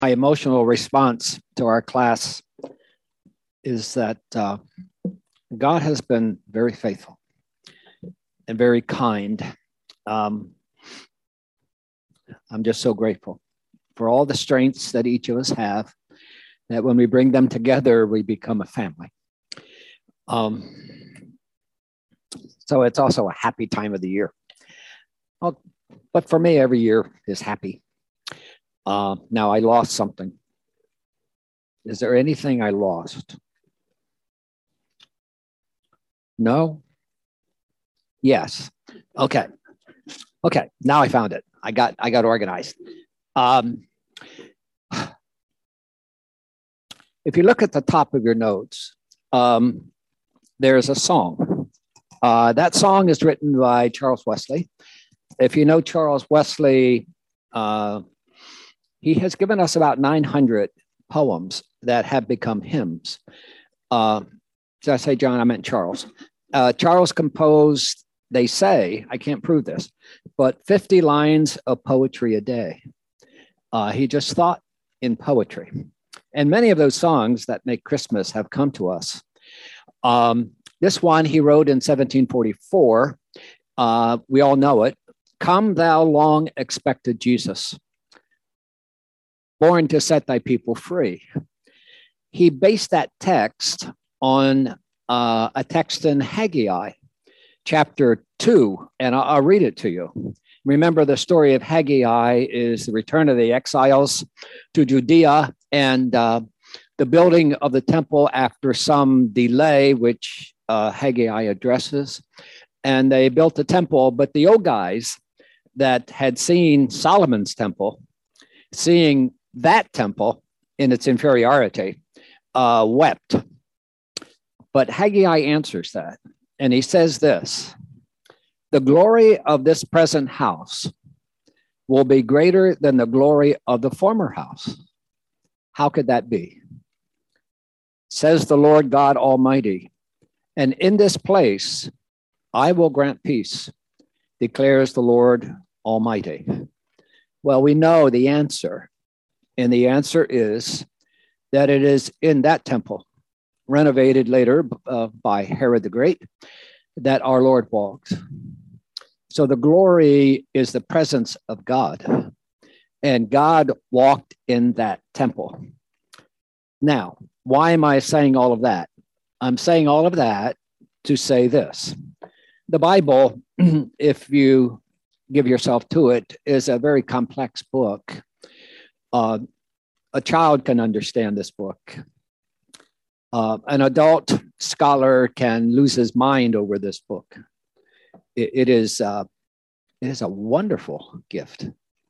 my emotional response to our class is that God has been very faithful and very kind. I'm just so grateful for all the strengths that each of us have, that when we bring them together, we become a family. So it's also a happy time of the year. But for me, every year is happy. Now I lost something. Is there anything I lost? No? Yes. Okay. Now I found it. I got organized. If you look at the top of your notes, there's a song. That song is written by Charles Wesley. If you know Charles Wesley, he has given us about 900 poems that have become hymns. Did I say John? I meant Charles. Charles composed, they say, I can't prove this, but 50 lines of poetry a day. He just thought in poetry. And many of those songs that make Christmas have come to us. This one he wrote in 1744. We all know it. Come, thou long expected Jesus, born to set thy people free. He based that text on a text in Haggai, chapter 2, and I'll read it to you. Remember, the story of Haggai is the return of the exiles to Judea and the building of the temple after some delay, which Haggai addresses. And they built the temple, but the old guys that had seen Solomon's temple, seeing that temple in its inferiority, wept. But Haggai answers that, and he says this: the glory of this present house will be greater than the glory of the former house. How could that be? Says the Lord God Almighty, and in this place I will grant peace, declares the Lord Almighty. Well, we know the answer, and the answer is that it is in that temple, renovated later by Herod the Great, that our Lord walks. So the glory is the presence of God, and God walked in that temple. Now, why am I saying all of that? I'm saying all of that to say this. The Bible, if you give yourself to it, is a very complex book. A child can understand this book. An adult scholar can lose his mind over this book. It is a wonderful gift.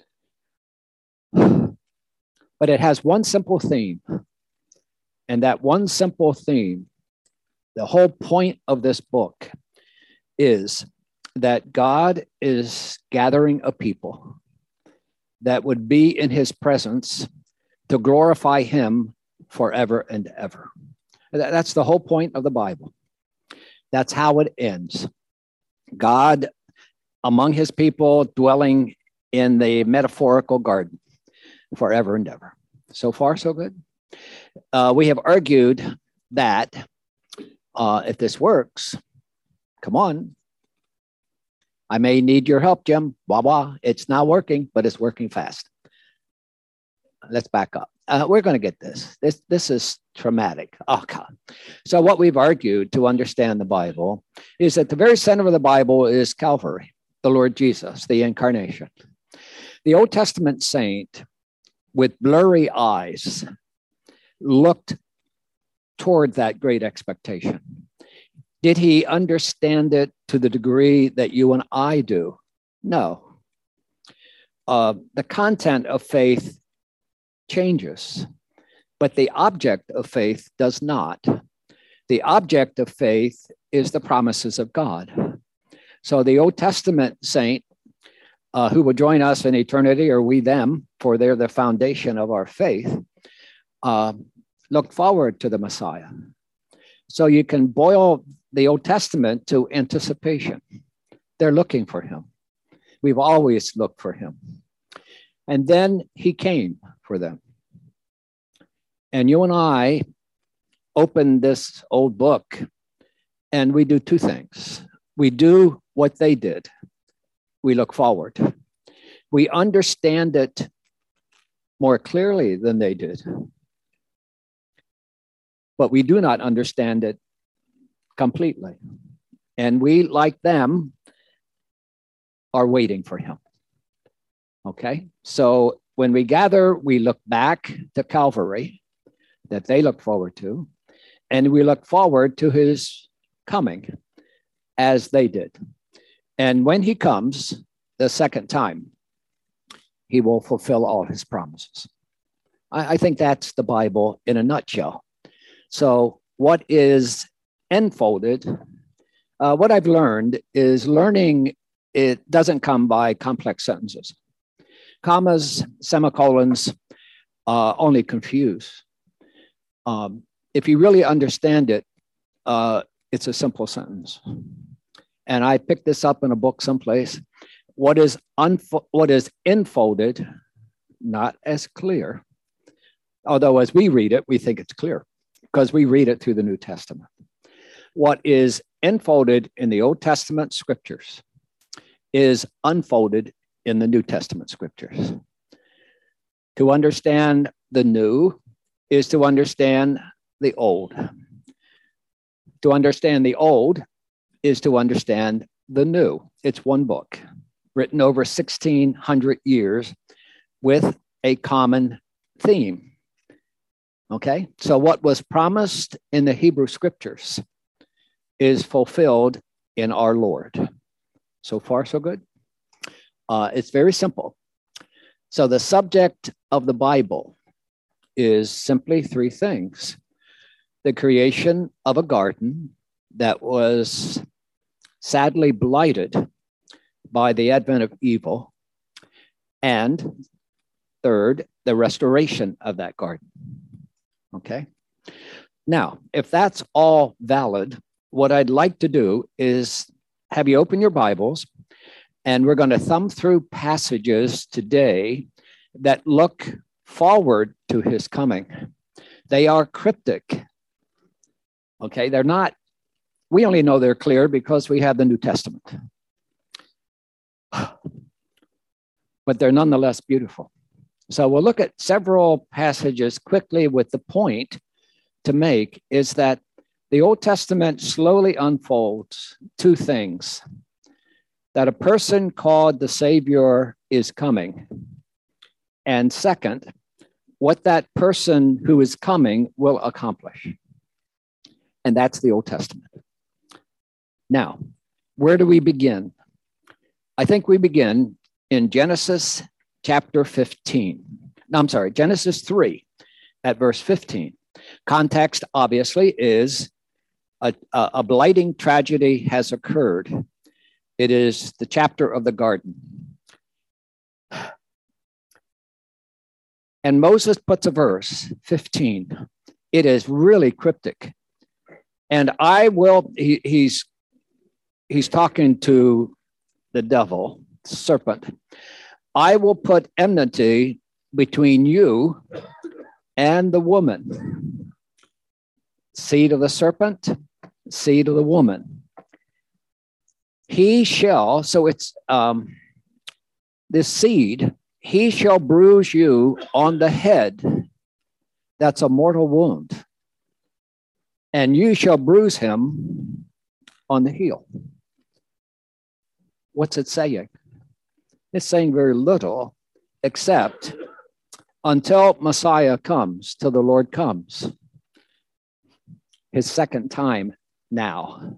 But it has one simple theme. And that one simple theme, the whole point of this book, is that God is gathering a people that would be in his presence to glorify him forever and ever. That's the whole point of the Bible. That's how it ends. God among his people, dwelling in the metaphorical garden forever and ever. So far, so good. We have argued that if this works, come on. I may need your help, Jim. Blah, blah. It's not working, but it's working fast. Let's back up. We're going to get this. This is traumatic. Oh, God. So what we've argued to understand the Bible is that the very center of the Bible is Calvary, the Lord Jesus, the incarnation. The Old Testament saint with blurry eyes looked toward that great expectation. Did he understand it to the degree that you and I do? No. The content of faith changes, but the object of faith does not. The object of faith is the promises of God. So the Old Testament saint who will join us in eternity, or we them, for they're the foundation of our faith, look forward to the Messiah. So you can boil the Old Testament to anticipation. They're looking for him. We've always looked for him. And then he came for them. And you and I open this old book and we do two things. We do what they did. We look forward. We understand it more clearly than they did. But we do not understand it completely. And we, like them, are waiting for him. Okay? So when we gather, we look back to Calvary that they look forward to, and we look forward to his coming as they did. And when he comes the second time, he will fulfill all his promises. I think that's the Bible in a nutshell. So what is enfolded, what I've learned is learning, it doesn't come by complex sentences. Commas, semicolons only confuse. If you really understand it, it's a simple sentence. And I picked this up in a book someplace. What is enfolded, not as clear, although as we read it, we think it's clear because we read it through the New Testament. What is enfolded in the Old Testament scriptures is unfolded in the New Testament scriptures. To understand the new is to understand the old. To understand the old is to understand the new. It's one book written over 1,600 years with a common theme. Okay, so what was promised in the Hebrew scriptures is fulfilled in our Lord. So far, so good. It's very simple. So the subject of the Bible is simply three things: the creation of a garden that was sadly blighted by the advent of evil, and third, the restoration of that garden. Okay. Now, if that's all valid, what I'd like to do is have you open your Bibles, and we're going to thumb through passages today that look forward to his coming. They are cryptic. Okay, they're not, we only know they're clear because we have the New Testament. But they're nonetheless beautiful. So we'll look at several passages quickly with the point to make is that the Old Testament slowly unfolds two things: that a person called the Savior is coming, and second, what that person who is coming will accomplish. And that's the Old Testament. Now, where do we begin? I think we begin in Genesis chapter 15. No, I'm sorry, Genesis 3 at verse 15. Context, obviously, is a blighting tragedy has occurred. It is the chapter of the garden. And Moses puts a verse, 15. It is really cryptic. And I will, he's talking to the devil, serpent. I will put enmity between you and the woman. Seed of the serpent, seed of the woman. He shall, so it's this seed, he shall bruise you on the head. That's a mortal wound. And you shall bruise him on the heel. What's it saying? It's saying very little, except until Messiah comes, till the Lord comes. His second time now.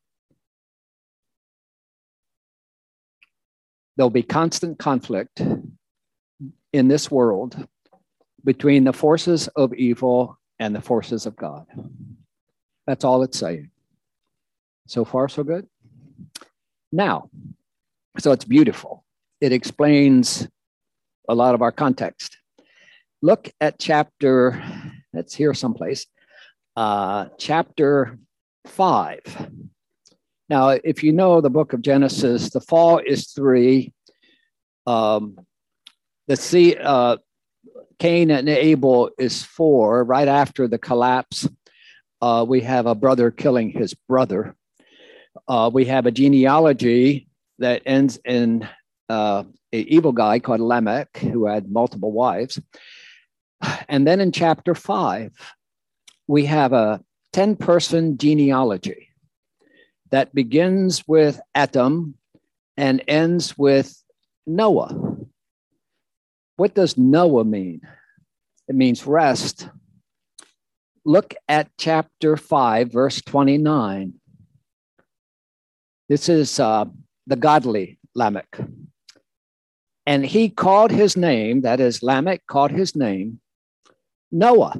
There'll be constant conflict in this world between the forces of evil and the forces of God. That's all it's saying. So far, so good. Now, so it's beautiful. It explains a lot of our context. Look at chapter, that's here someplace, chapter 5. Now, if you know the book of Genesis, the fall is 3. The Cain and Abel is 4. Right after the collapse, we have a brother killing his brother. We have a genealogy that ends in an evil guy called Lamech, who had multiple wives. And then in chapter 5, we have a 10-person genealogy that begins with Adam and ends with Noah. What does Noah mean? It means rest. Look at chapter 5, verse 29. This is the godly Lamech. And he called his name, that is, Lamech called his name, Noah.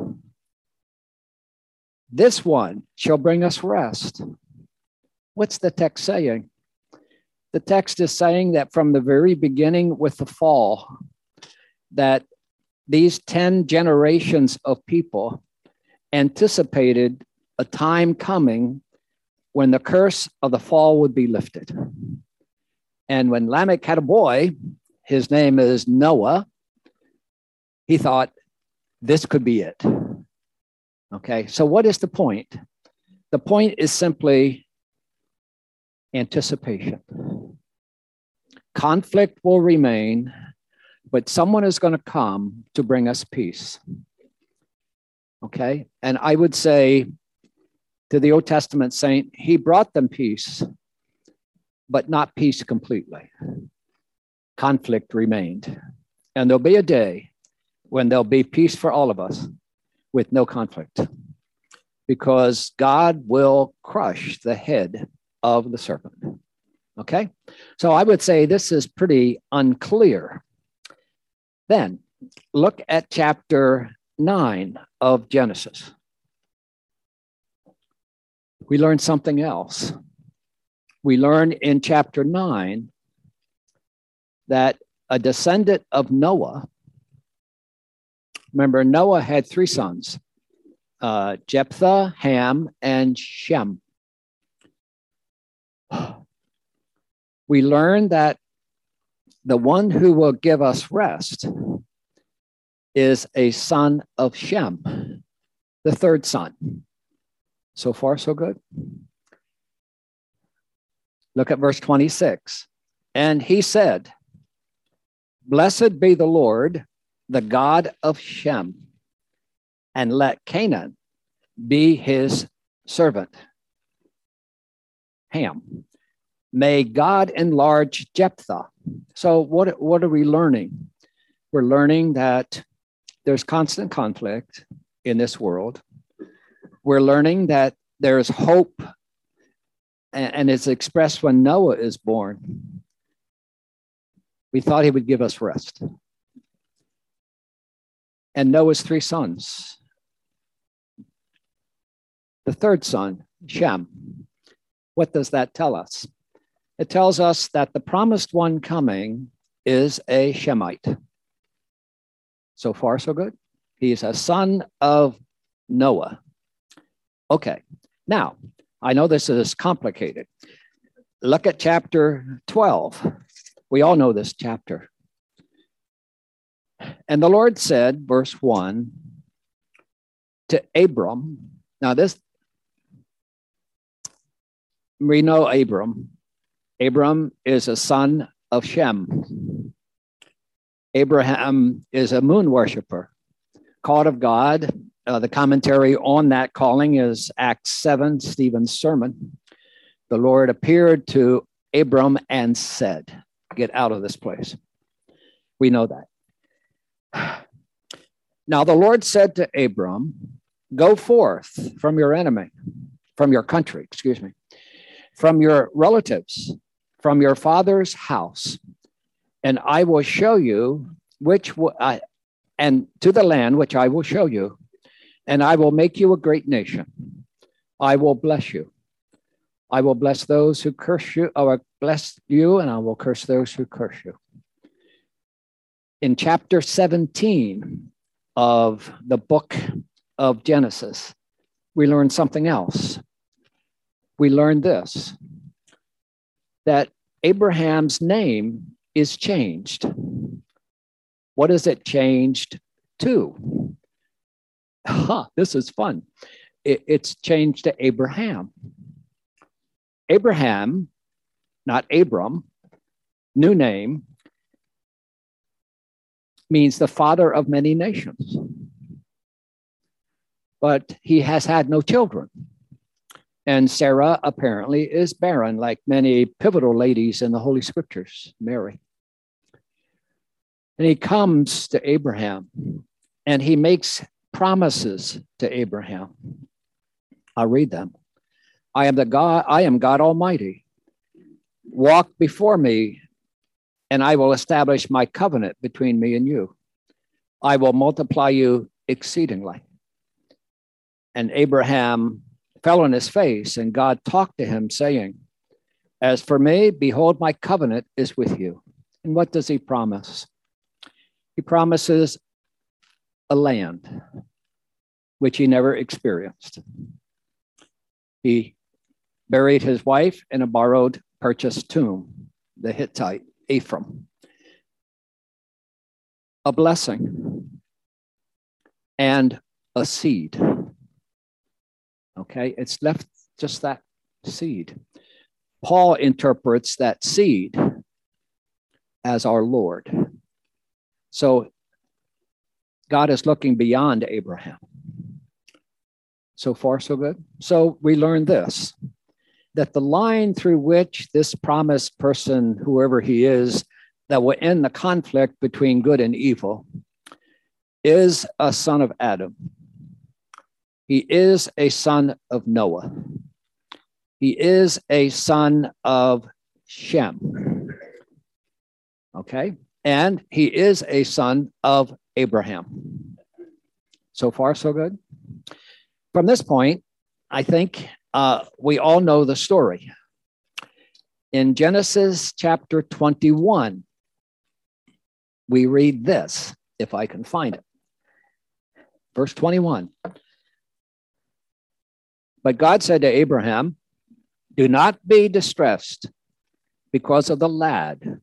This one shall bring us rest. What's the text saying? The text is saying that from the very beginning with the fall, that these 10 generations of people anticipated a time coming when the curse of the fall would be lifted. And when Lamech had a boy, his name is Noah, he thought this could be it. Okay, so what is the point? The point is simply anticipation. Conflict will remain, but someone is going to come to bring us peace. Okay, and I would say to the Old Testament saint, he brought them peace, but not peace completely. Conflict remained. And there'll be a day when there'll be peace for all of us with no conflict, because God will crush the head of the serpent. Okay, so I would say this is pretty unclear. Then look at chapter 9 of Genesis. We learn something else. We learn in chapter 9 that a descendant of Noah, remember, Noah had 3 sons, Jephthah, Ham, and Shem. We learn that the one who will give us rest is a son of Shem, the 3rd son. So far, so good. Look at verse 26. And he said, "Blessed be the Lord, the God of Shem, and let Canaan be his servant." Ham. May God enlarge Jephthah. So what are we learning? We're learning that there's constant conflict in this world. We're learning that there's hope, and it's expressed when Noah is born. We thought he would give us rest. And Noah's 3 sons. The 3rd son, Shem. What does that tell us? It tells us that the promised one coming is a Shemite. So far, so good. He's a son of Noah. Okay, now, I know this is complicated. Look at chapter 12. We all know this chapter. And the Lord said, verse 1, to Abram. Now this, we know Abram. Abram is a son of Shem. Abraham is a moon worshiper, called of God. The commentary on that calling is Acts 7, Stephen's sermon. The Lord appeared to Abram and said, "Get out of this place." We know that. Now the Lord said to Abram, "Go forth from your enemy, from your country, from your relatives, from your father's house, and I will show you and to the land which I will show you, and I will make you a great nation. I will bless you. I will bless those who curse you. I will bless you, and I will curse those who curse you." In chapter 17 of the book of Genesis, we learn something else. We learn this, that Abraham's name is changed. What is it changed 2. This is fun. It's changed to Abraham. Abraham, not Abram, new name, means the father of many nations. But he has had no children. And Sarah apparently is barren, like many pivotal ladies in the Holy Scriptures, Mary. And he comes to Abraham and he makes promises to Abraham. I'll read them. I am God Almighty. Walk before me, and I will establish my covenant between me and you. I will multiply you exceedingly. And Abraham fell on his face, and God talked to him, saying, as for me, behold, my covenant is with you. And what does he promise? He promises a land which he never experienced. He buried his wife in a borrowed, purchased tomb, the Hittite Ephraim. A blessing and a seed. Okay, it's left just that seed. Paul interprets that seed as our Lord. So God is looking beyond Abraham. So far, so good. So we learn this, that the line through which this promised person, whoever he is, that will end the conflict between good and evil, is a son of Adam. He is a son of Noah. He is a son of Shem. Okay? And he is a son of Abraham. So far, so good. From this point, I think we all know the story. In Genesis chapter 21, we read this, if I can find it. Verse 21. But God said to Abraham, do not be distressed because of the lad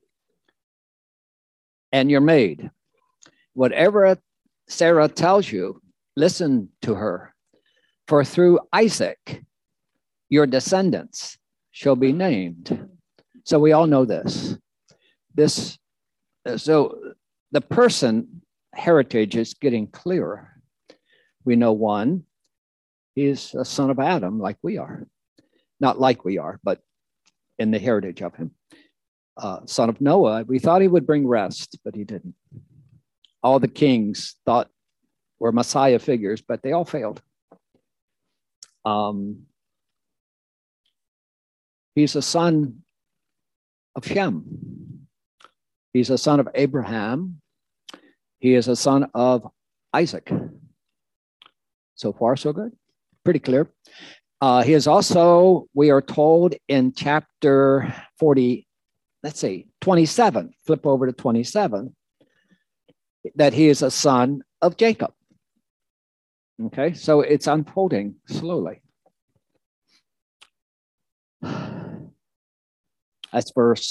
and your maid. Whatever Sarah tells you, listen to her. For through Isaac, your descendants shall be named. So we all know this. So the person heritage is getting clearer. We know one, he's a son of Adam, like we are. Not like we are, but in the heritage of him. Son of Noah, we thought he would bring rest, but he didn't. All the kings thought were Messiah figures, but they all failed. He's a son of Shem. He's a son of Abraham. He is a son of Isaac. So far, so good. Pretty clear. He is also, we are told in chapter 27, flip over to 27, that he is a son of Jacob. Okay, so it's unfolding slowly. That's verse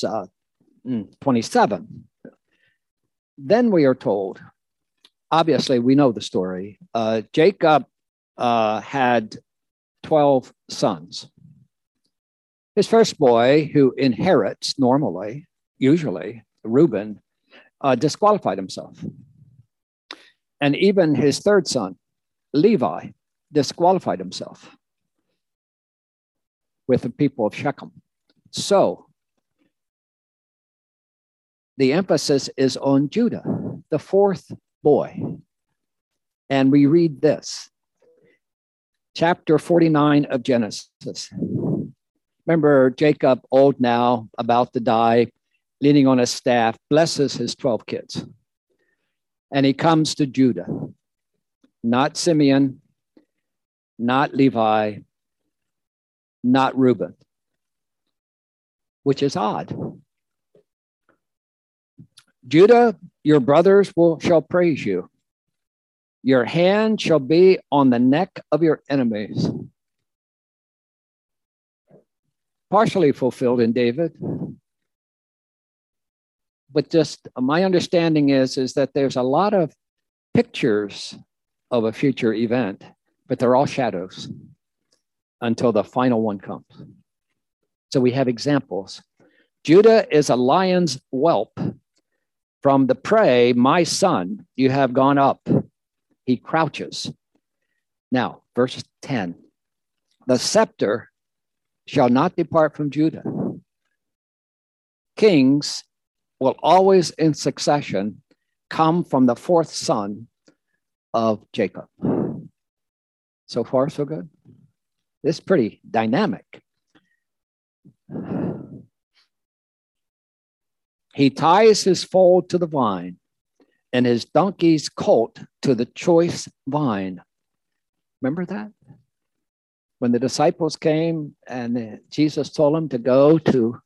27. Then we are told, obviously we know the story, Jacob had 12 sons. His first boy, who inherits normally, usually, Reuben, disqualified himself. And even his third son, Levi, disqualified himself with the people of Shechem. So the emphasis is on Judah, the fourth boy. And we read this, chapter 49 of Genesis. Remember Jacob, old now, about to die, leaning on his staff, blesses his 12 kids. And he comes to Judah, not Simeon, not Levi, not Reuben, which is odd. Judah, your brothers shall praise you. Your hand shall be on the neck of your enemies. Partially fulfilled in David. But just my understanding is that there's a lot of pictures of a future event, but they're all shadows until the final one comes. So we have examples. Judah is a lion's whelp. From the prey, my son, you have gone up. He crouches. Now, verse 10. The scepter shall not depart from Judah. Kings will always in succession come from the fourth son of Jacob. So far, so good. This is pretty dynamic. He ties his foal to the vine and his donkey's colt to the choice vine. Remember that? When the disciples came and Jesus told them to go to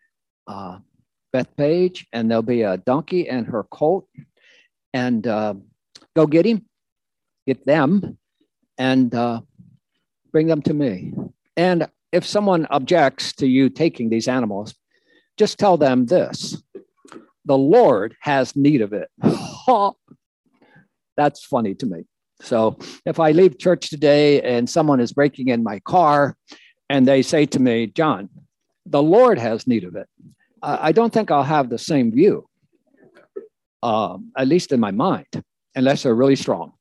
Bethpage and there'll be a donkey and her colt and go get them and bring them to me. And if someone objects to you taking these animals, just tell them this: the Lord has need of it. That's funny to me. So if I leave church today and someone is breaking in my car and they say to me, John, the Lord has need of it, I don't think I'll have the same view, at least in my mind, unless they're really strong.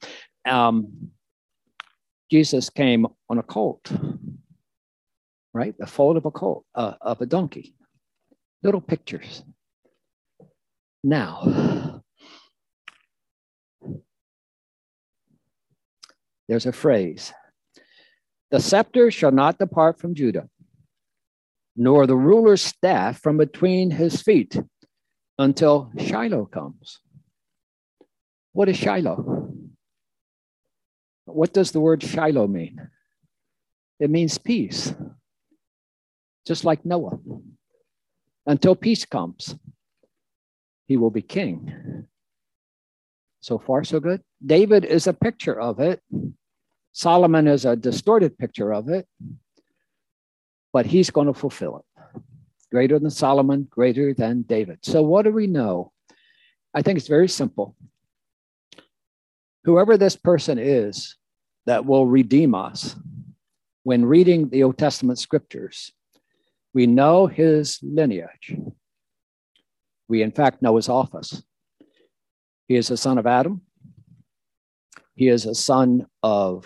Jesus came on a colt, right? The foal of a colt, of a donkey. Little pictures. Now, there's a phrase. The scepter shall not depart from Judah, nor the ruler's staff from between his feet until Shiloh comes. What is Shiloh? What does the word Shiloh mean? It means peace, just like Noah. Until peace comes, he will be king. So far, so good. David is a picture of it. Solomon is a distorted picture of it, but he's going to fulfill it. Greater than Solomon, greater than David. So what do we know? I think it's very simple. Whoever this person is that will redeem us, when reading the Old Testament scriptures, we know his lineage. We, in fact, know his office. He is a son of Adam. He is a son of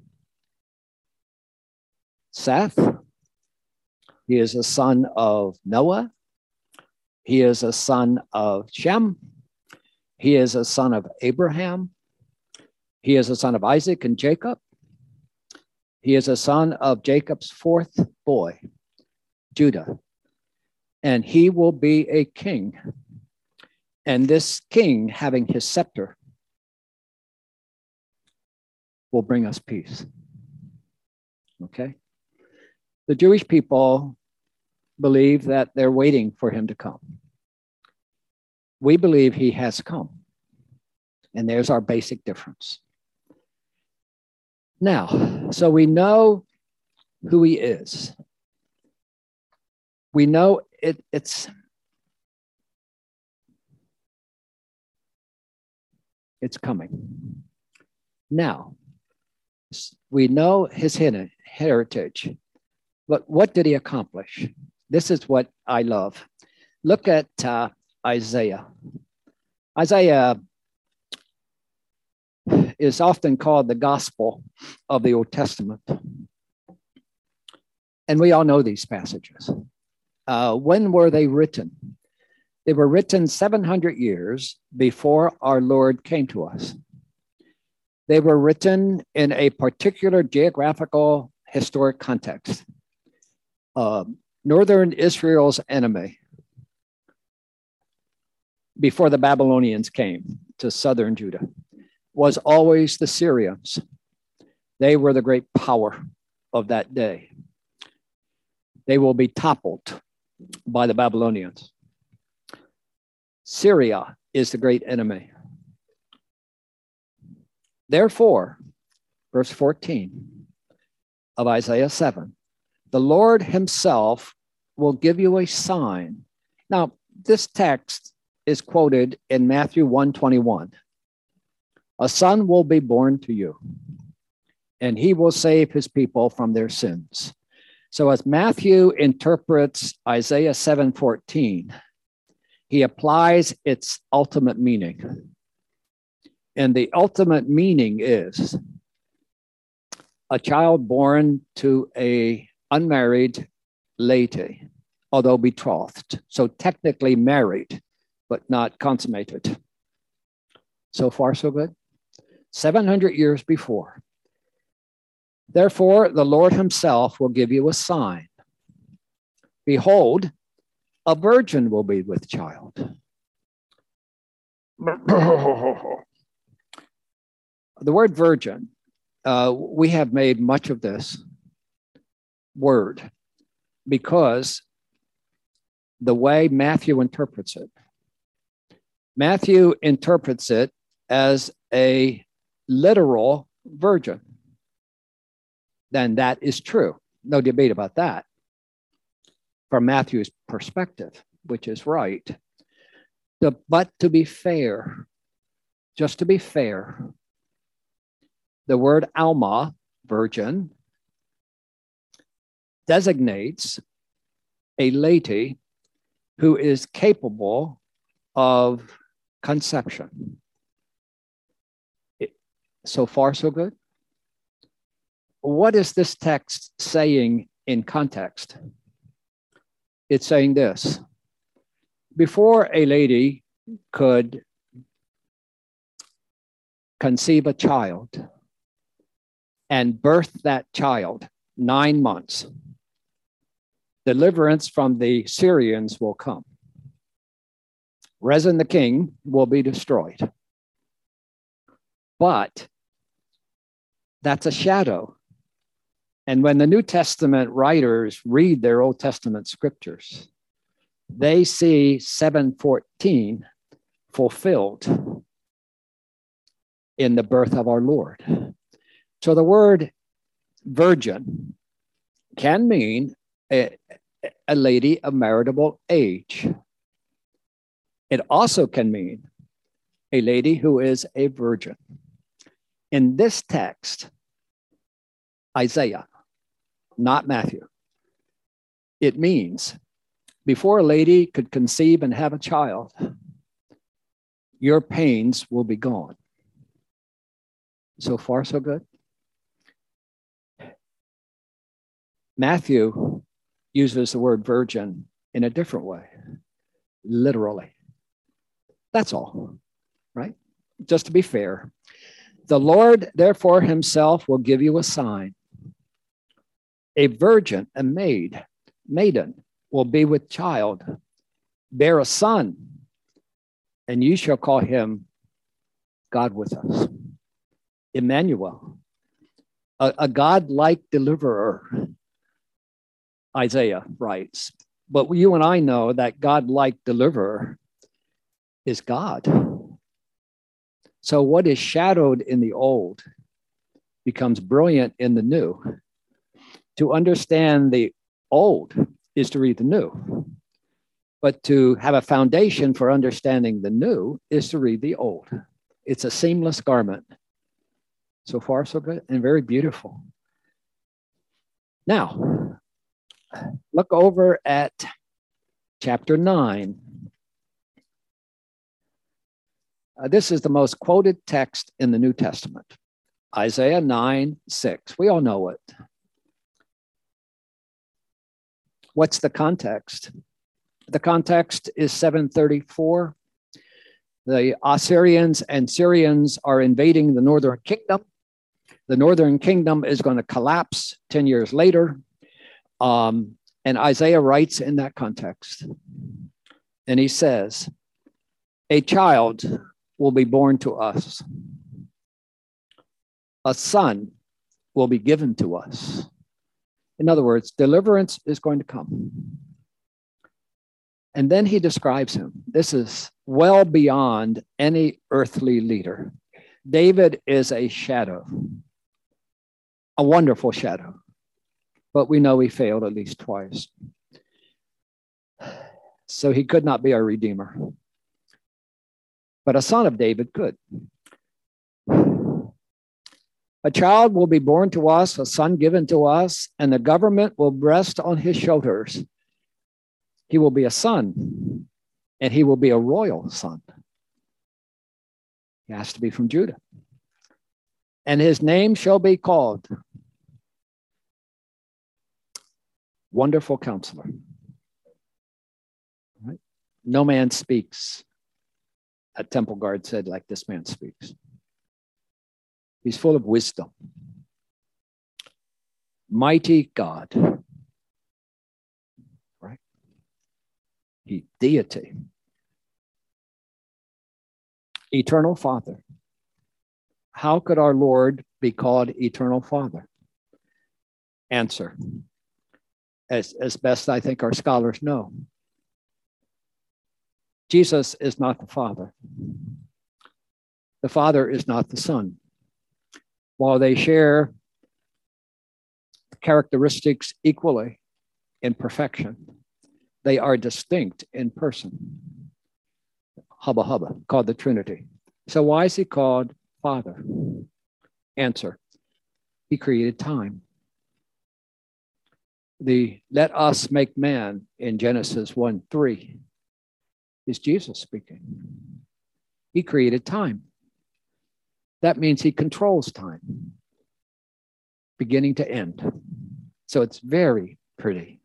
Seth. He is a son of Noah. He is a son of Shem. He is a son of Abraham. He is a son of Isaac and Jacob. He is a son of Jacob's fourth boy, Judah. And he will be a king. And this king, having his scepter, will bring us peace. Okay? The Jewish people believe that they're waiting for him to come. We believe he has come. And there's our basic difference. Now, so we know who he is. We know it's coming. Now, we know his heritage, but what did he accomplish? This is what I love. Look at Isaiah. Isaiah is often called the gospel of the Old Testament. And we all know these passages. When were they written? They were written 700 years before our Lord came to us. They were written in a particular geographical historic context. Northern Israel's enemy, before the Babylonians came to southern Judah, was always the Syrians. They were the great power of that day. They will be toppled by the Babylonians. Syria is the great enemy. Therefore, verse 14 of Isaiah 7, the Lord himself will give you a sign. Now, this text is quoted in Matthew 1:21. A son will be born to you, and he will save his people from their sins. So as Matthew interprets Isaiah 7:14, he applies its ultimate meaning. And the ultimate meaning is a child born to a unmarried laity, although betrothed. So technically married, but not consummated. So far, so good. 700 years before. Therefore, the Lord himself will give you a sign. Behold, a virgin will be with child. The word virgin, we have made much of this word because the way Matthew interprets it. Matthew interprets it as a literal virgin. Then that is true. No debate about that. From Matthew's perspective, which is right. But to be fair, just to be fair, the word Alma, virgin, designates a laity who is capable of conception. So far, so good. What is this text saying in context? It's saying this. Before a lady could conceive a child and birth that child 9 months, deliverance from the Syrians will come. Rezin the king will be destroyed. But that's a shadow. And when the New Testament writers read their Old Testament scriptures, they see 7:14 fulfilled in the birth of our Lord. So the word virgin can mean a lady of marriageable age. It also can mean a lady who is a virgin. In this text, Isaiah, not Matthew, it means before a lady could conceive and have a child, your pains will be gone. So far, so good. Matthew uses the word virgin in a different way, literally. That's all, right? Just to be fair. The Lord, therefore, himself will give you a sign. A virgin, a maiden, will be with child, bear a son, and you shall call him God with us. Emmanuel, a God-like deliverer, Isaiah writes. But you and I know that God-like deliverer is God. So what is shadowed in the old becomes brilliant in the new. To understand the old is to read the new. But to have a foundation for understanding the new is to read the old. It's a seamless garment. So far, so good, and very beautiful. Now, look over at chapter 9. This is the most quoted text in the New Testament. Isaiah 9:6. We all know it. What's the context? The context is 734. The Assyrians and Syrians are invading the northern kingdom. The northern kingdom is going to collapse 10 years later. And Isaiah writes in that context. And he says, a child will be born to us. A son will be given to us. In other words, deliverance is going to come. And then he describes him. This is well beyond any earthly leader. David is a shadow, a wonderful shadow, but we know he failed at least twice. So he could not be our redeemer. But a son of David could. A child will be born to us, a son given to us, and the government will rest on his shoulders. He will be a son, and he will be a royal son. He has to be from Judah. And his name shall be called Wonderful Counselor. Right? No man speaks, a temple guard said, like this man speaks. He's full of wisdom. Mighty God. Right? He deity. Eternal Father. How could our Lord be called Eternal Father? Answer. As best I think our scholars know. Jesus is not the Father. The Father is not the Son. While they share characteristics equally in perfection, they are distinct in person. Hubba hubba, called the Trinity. So why is he called Father? Answer. He created time. The let us make man in Genesis 1:3 is Jesus speaking. He created time. That means he controls time, beginning to end. So it's very pretty.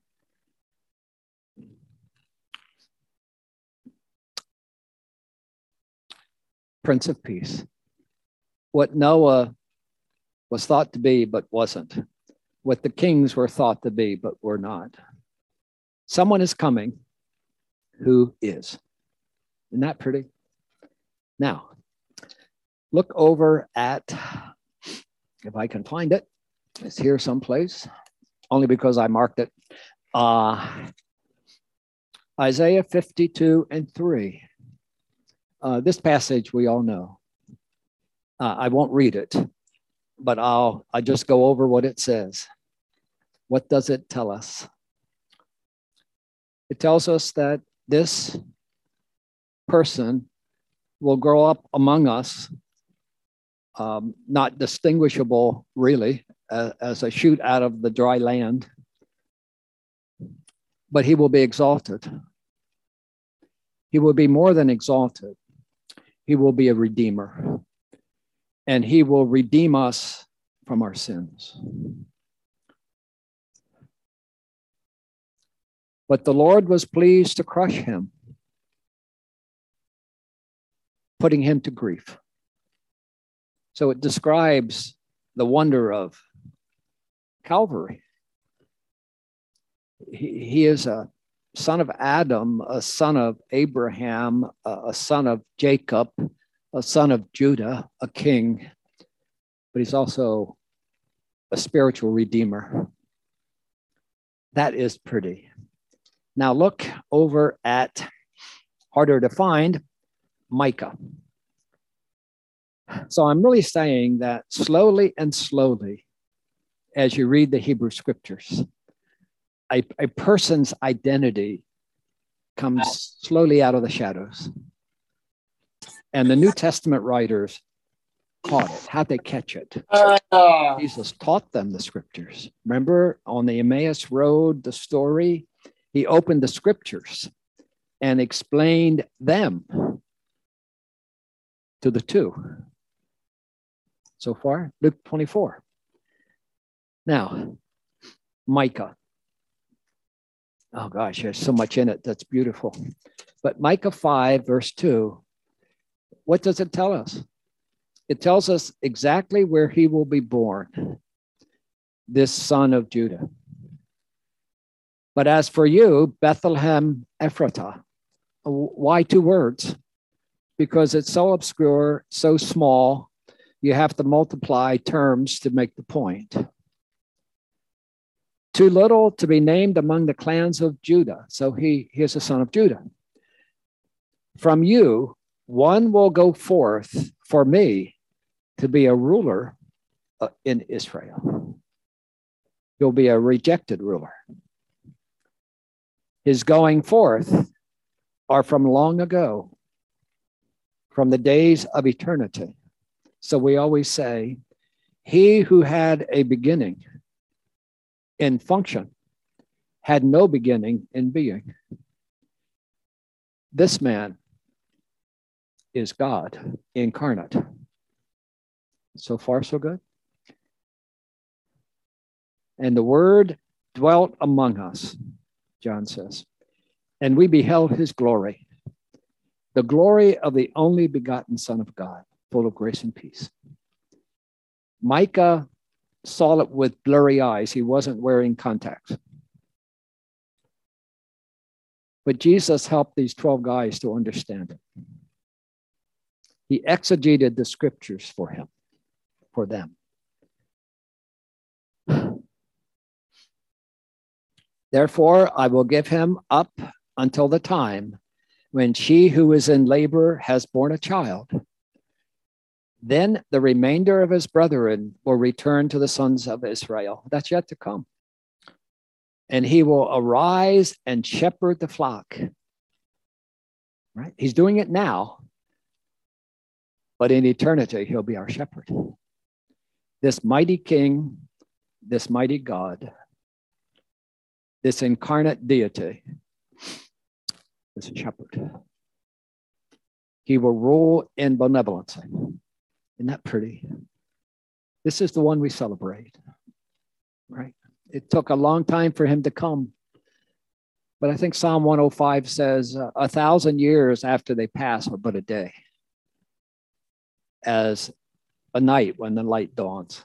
Prince of Peace. What Noah was thought to be, but wasn't. What the kings were thought to be, but were not. Someone is coming who is. Isn't that pretty? Now, look over at, if I can find it, it's here someplace, only because I marked it. Isaiah 52:3. This passage we all know. I won't read it, but I just go over what it says. What does it tell us? It tells us that this person will grow up among us, not distinguishable really as a shoot out of the dry land, but he will be exalted. He will be more than exalted. He will be a redeemer, and he will redeem us from our sins. But the Lord was pleased to crush him, putting him to grief. So it describes the wonder of Calvary. He is a son of Adam, a son of Abraham, a son of Jacob, a son of Judah, a king, but he's also a spiritual redeemer. That is pretty. Now look over at, harder to find, Micah. So I'm really saying that slowly and slowly, as you read the Hebrew scriptures, a person's identity comes slowly out of the shadows. And the New Testament writers caught it. How'd they catch it? Jesus taught them the scriptures. Remember on the Emmaus Road, the story? He opened the scriptures and explained them to the two. So far, Luke 24. Now, Micah. Oh gosh, there's so much in it that's beautiful. But Micah 5:2, what does it tell us? It tells us exactly where he will be born, this son of Judah. But as for you, Bethlehem Ephratah, why two words? Because it's so obscure, so small, you have to multiply terms to make the point. Too little to be named among the clans of Judah. So he is a son of Judah. From you, one will go forth for me to be a ruler in Israel. He'll be a rejected ruler. His going forth are from long ago, from the days of eternity. So we always say, He who had a beginning in function had no beginning in being. This man is God incarnate. So far, so good. And the Word dwelt among us, John says, and we beheld his glory, the glory of the only begotten Son of God, full of grace and peace. Micah saw it with blurry eyes. He wasn't wearing contacts. But Jesus helped these 12 guys to understand it. He exegeted the scriptures for them. Therefore, I will give him up until the time when she who is in labor has borne a child. Then the remainder of his brethren will return to the sons of Israel. That's yet to come. And he will arise and shepherd the flock. Right? He's doing it now, but in eternity, he'll be our shepherd. This mighty King, this mighty God, this incarnate deity is a shepherd. He will rule in benevolence. Isn't that pretty? This is the one we celebrate, right? It took a long time for him to come. But I think Psalm 105 says 1,000 years after they pass are but a day, as a night when the light dawns.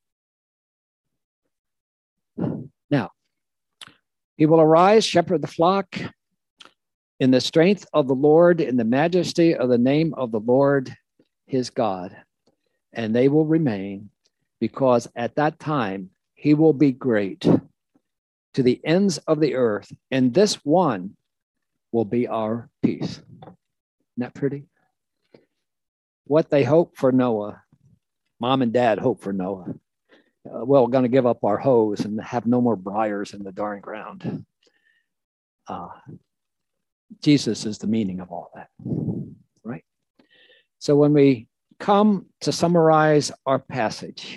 Now, he will arise, shepherd the flock in the strength of the Lord, in the majesty of the name of the Lord, his God. And they will remain, because at that time he will be great to the ends of the earth, and this one will be our peace. Isn't that pretty? What they hope for Noah, mom and dad hope for Noah. We're going to give up our hoes and have no more briars in the darn ground. Jesus is the meaning of all that, right? So when we come to summarize our passage,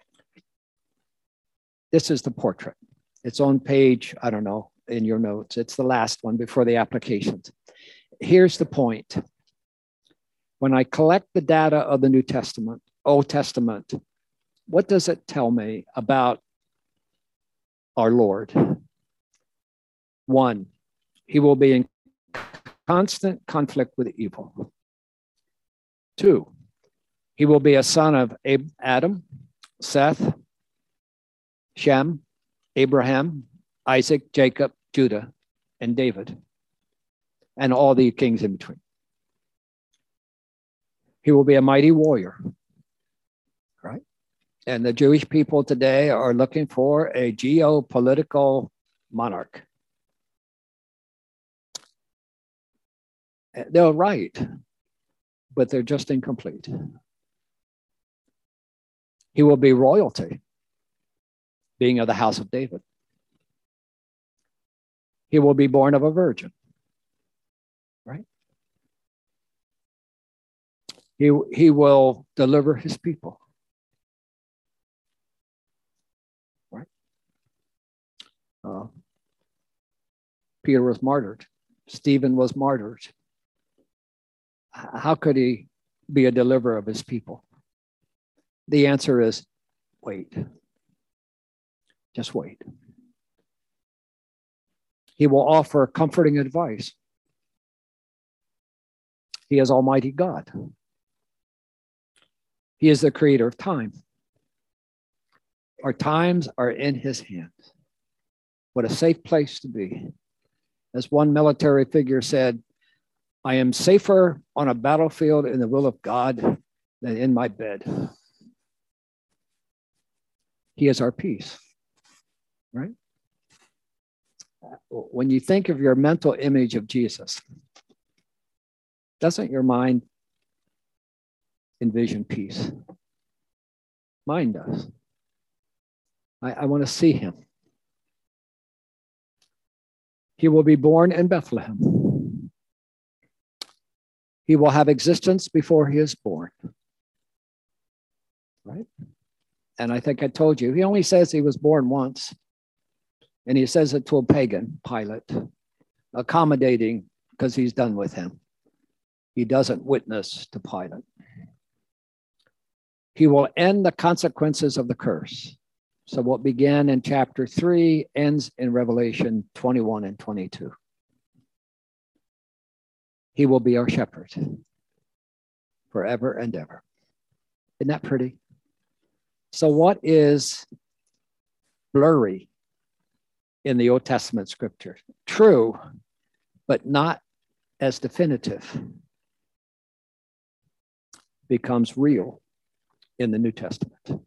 this is the portrait. It's on page, I don't know, in your notes. It's the last one before the applications. Here's the point. When I collect the data of the New Testament, Old Testament, what does it tell me about our Lord? One, he will be in constant conflict with evil. Two, he will be a son of Adam, Seth, Shem, Abraham, Isaac, Jacob, Judah, and David, and all the kings in between. He will be a mighty warrior, right? And the Jewish people today are looking for a geopolitical monarch. They're right, but they're just incomplete. He will be royalty, being of the house of David. He will be born of a virgin, right? He will deliver his people, right? Peter was martyred. Stephen was martyred. How could he be a deliverer of his people? The answer is wait. Just wait. He will offer comforting advice. He is Almighty God. He is the creator of time. Our times are in his hands. What a safe place to be. As one military figure said, I am safer on a battlefield in the will of God than in my bed. He is our peace, right? When you think of your mental image of Jesus, doesn't your mind envision peace? Mine does. I want to see him. He will be born in Bethlehem. He will have existence before he is born. Right? And I think I told you, he only says he was born once. And he says it to a pagan, Pilate, accommodating because he's done with him. He doesn't witness to Pilate. He will end the consequences of the curse. So what began in chapter 3 ends in Revelation 21 and 22. He will be our shepherd forever and ever. Isn't that pretty? So what is blurry in the Old Testament scripture? True, but not as definitive. Becomes real in the New Testament.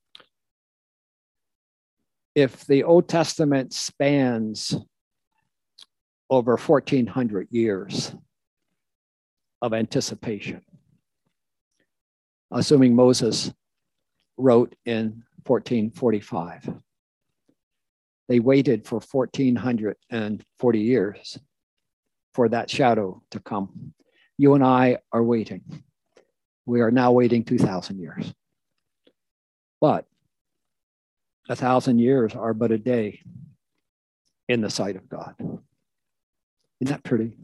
If the Old Testament spans over 1,400 years of anticipation, assuming Moses wrote in 1445, they waited for 1,440 years for that shadow to come. You and I are waiting. We are now waiting 2,000 years. But 1,000 years are but a day in the sight of God. Isn't that pretty?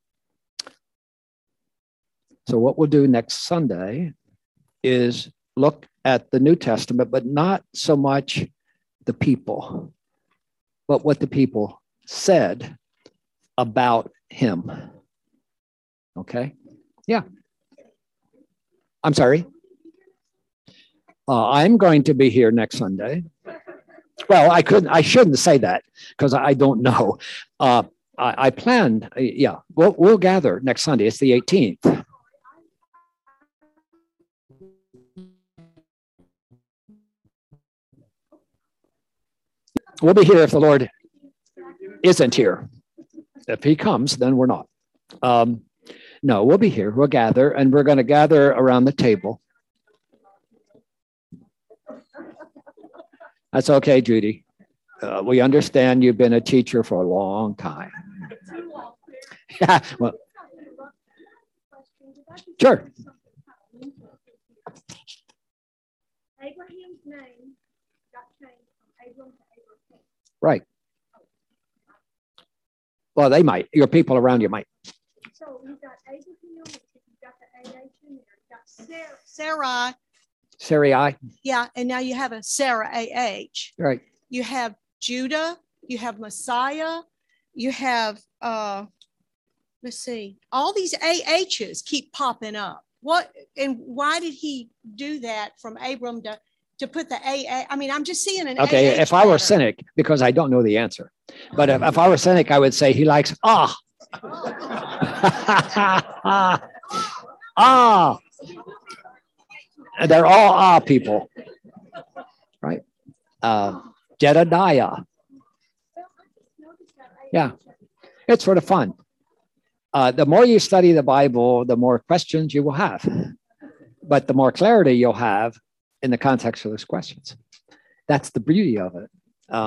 So what we'll do next Sunday is look at the New Testament, but not so much the people, but what the people said about him. Okay? Yeah. I'm sorry. I'm going to be here next Sunday. Well, I shouldn't say that because I don't know. I planned, yeah, we'll gather next Sunday. It's the 18th. We'll be here if the Lord isn't here. If he comes, then we're not. No, we'll be here. We'll gather, and we're going to gather around the table. That's okay, Judy. We understand you've been a teacher for a long time. Yeah, well, sure. Abraham's name got changed from Abram to Abraham. Right. Well, they might. Your people around you might. So you've got Abraham, you've got the AH in there, you've got Sarai. Sarai. Yeah, and now you have a Sarah AH. Right. You have Judah, you have Messiah, you have let's see, all these AHs keep popping up. What and why did he do that from Abram to put the AA? I mean, I'm just seeing an okay, AH if I were pattern. cynic, because I don't know the answer, but if I were cynic, I would say he likes And they're all people, right? Jedediah. Yeah, it's sort of fun. The more you study the Bible, the more questions you will have, but the more clarity you'll have in the context of those questions. That's the beauty of it.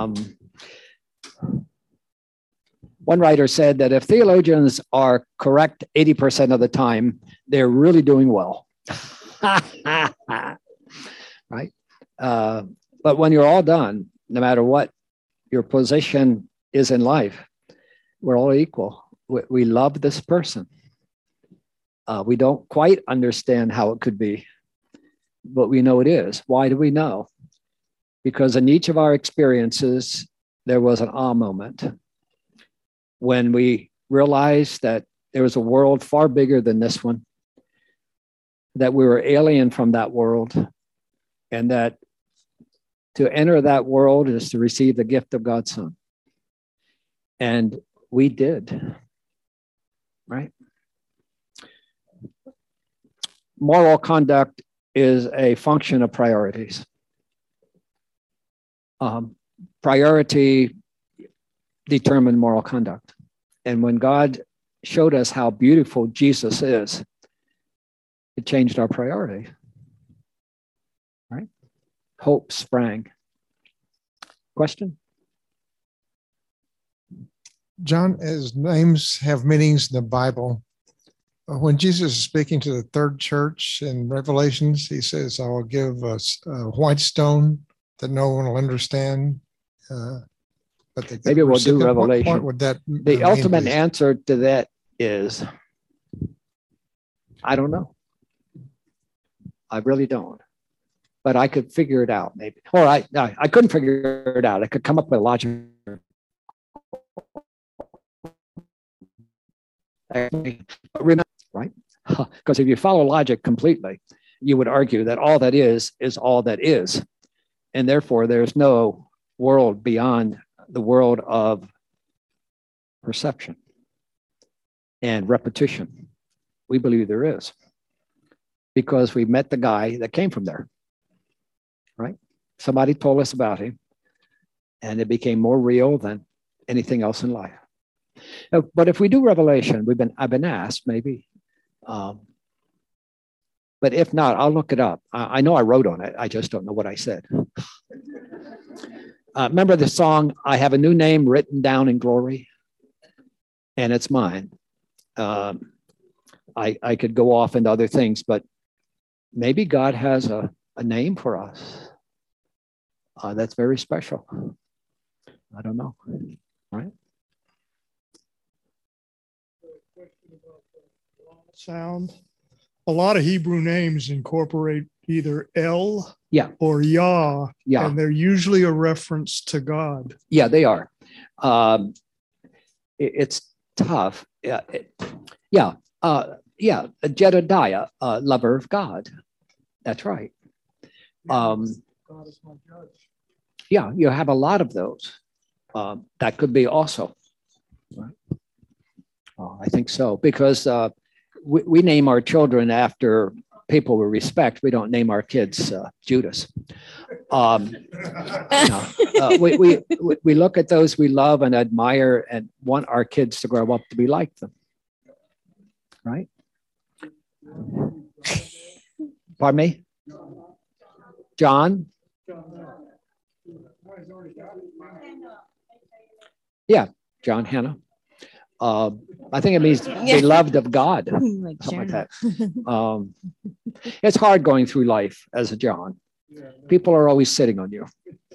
One writer said that if theologians are correct 80% of the time, they're really doing well. Right? But when you're all done, no matter what your position is in life, we're all equal. We love this person. We don't quite understand how it could be, but we know it is. Why do we know? Because in each of our experiences, there was an aha moment when we realized that there was a world far bigger than this one, that we were alien from that world, and that to enter that world is to receive the gift of God's Son. And we did, right? Moral conduct is a function of priorities. Priority determined moral conduct. And when God showed us how beautiful Jesus is, it changed our priority, right? Hope sprang. Question? John, as names have meanings in the Bible, When Jesus is speaking to the third church in Revelations, he says, I will give a white stone that no one will understand. But maybe we'll do Revelation. What point would that the ultimate answer to that is, I don't know. I really don't. But I could figure it out, maybe. Or I couldn't figure it out. I could come up with a logic. Remember, right? Because if you follow logic completely, you would argue that all that is all that is. And therefore, there's no world beyond the world of perception and repetition. We believe there is, because we met the guy that came from there, right? Somebody told us about him, and it became more real than anything else in life. But if we do Revelation, I've been asked maybe, but if not, I'll look it up. I know I wrote on it. I just don't know what I said. Remember the song, I have a new name written down in glory, and it's mine. I could go off into other things, but maybe God has a name for us that's very special. I don't know, right? Sound. A lot of Hebrew names incorporate either El or Yah, and they're usually a reference to God. Yeah, they are. It's tough. Jedediah, lover of God. That's right. God is my judge. Yeah, you have a lot of those. That could be also. Right? I think so, because we name our children after people we respect. We don't name our kids Judas. We look at those we love and admire and want our kids to grow up to be like them. Right? Pardon me? John? Yeah, John Hannah. I think it means beloved of God, something like that. It's hard going through life as a John. People are always sitting on you.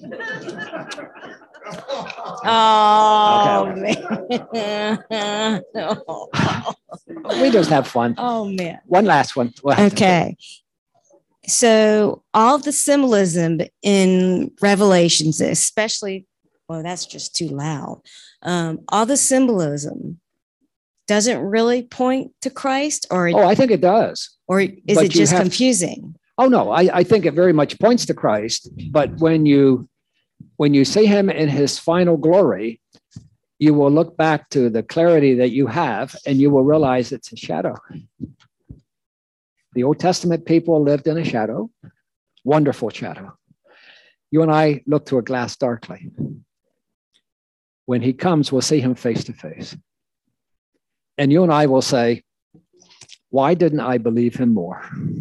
Oh, okay. Man. We just have fun. Oh, man. One last one. Okay. So all the symbolism in Revelations, especially, well, that's just too loud. All the symbolism doesn't really point to Christ, or I think it does. Or is it just confusing? Oh no, I think it very much points to Christ. But when you see him in his final glory, you will look back to the clarity that you have, and you will realize it's a shadow. The Old Testament people lived in a shadow, wonderful shadow. You and I look through a glass darkly. When he comes, we'll see him face to face. And you and I will say, why didn't I believe him more?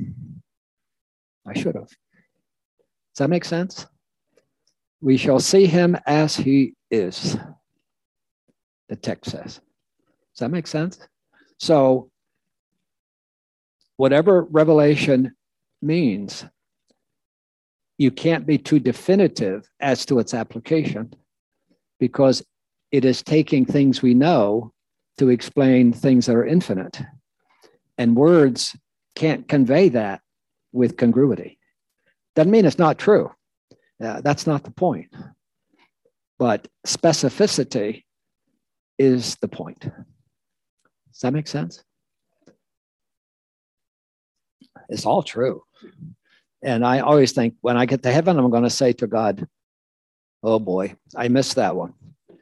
I should have. Does that make sense? We shall see him as he is, the text says. Does that make sense? So, whatever Revelation means, you can't be too definitive as to its application, because it is taking things we know to explain things that are infinite. And words can't convey that with congruity. Doesn't mean it's not true. That's not the point. But specificity is the point. Does that make sense? It's all true. And I always think when I get to heaven, I'm going to say to God, oh boy, I missed that one.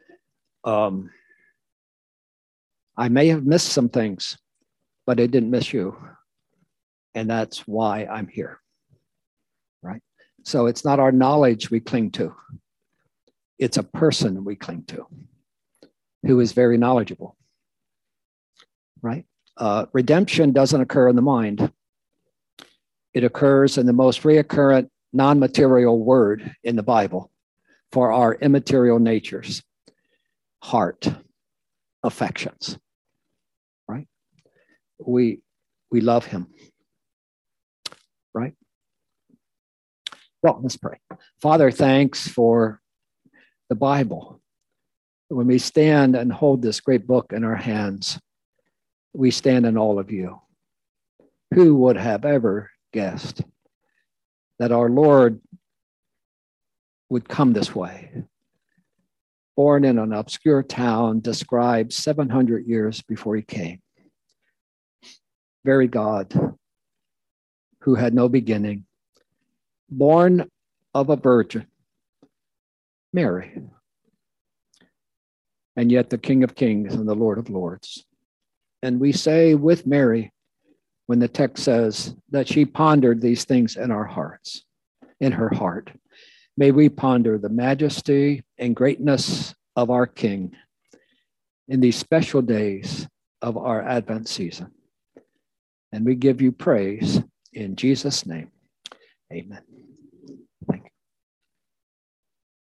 I may have missed some things, but I didn't miss you. And that's why I'm here. Right? So it's not our knowledge we cling to. It's a person we cling to who is very knowledgeable. Right? Redemption doesn't occur in the mind. It occurs in the most reoccurrent non-material word in the Bible for our immaterial natures: heart, affections. Right? we love him. Right? Well, let's pray. Father, thanks for the Bible. When we stand and hold this great book in our hands, we stand in all of you. Who would have ever guessed that our Lord would come this way? Born in an obscure town, described 700 years before he came. Very God, who had no beginning, born of a virgin, Mary, and yet the King of Kings and the Lord of Lords. And we say with Mary, when the text says that she pondered these things in our hearts, in her heart, may we ponder the majesty and greatness of our King in these special days of our Advent season. And we give you praise in Jesus' name. Amen.